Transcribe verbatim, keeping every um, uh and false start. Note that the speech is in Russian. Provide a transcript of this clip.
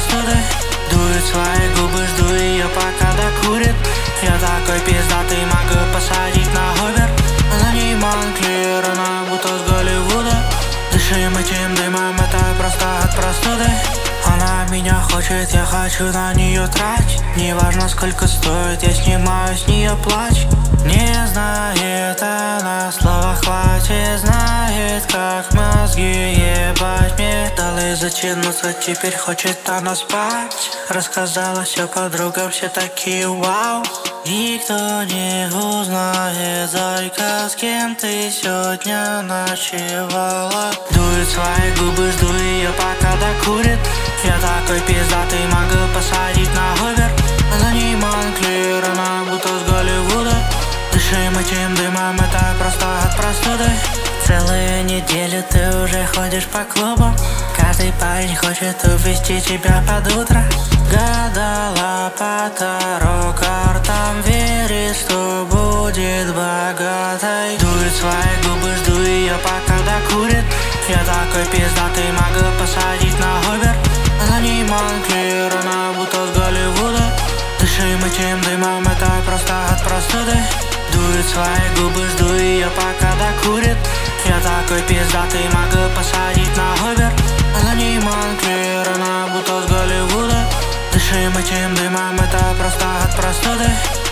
простуды. Дует свои губы, жду ее, пока докурит. Я такой пиздатый, могу посадить на Uber. За ней Монклер, она будто с Голливуда. Дышим этим дымом, это просто от простуды. Она меня хочет, я хочу на нее тратить. Неважно сколько стоит, я снимаю с нее плач. Не знает она, слова хватит, знает, как мозги ебать. Мне дали затянуться, теперь хочет она спать. Рассказала все подругам, все такие вау. Никто не узнает, зайка, с кем ты сегодня ночевала. Дует свои губы, жду ее, пока докурит. Я такой пиздатый, могу посадить на Uber. За ней Монклер, она будто с Голливуда. Дышим этим дымом, это просто от простуды. Целую неделю ты уже ходишь по клубам. Каждый парень хочет увести тебя под утро. Гадала по таро картам, верит, что будет богатой. Дует свои губы, жду ее, пока докурит. Я такой пиздатый, могу посадить на Uber. За ней Монклер, она будто с Голливуда. Дышим этим дымом, это просто от простуды. Дует свои губы, жду ее, пока докурит. Я такой пиздатый, могу посадить на Uber. За ней Монклер, она будто с Голливуда. Дышим этим дымом, это просто от простуды.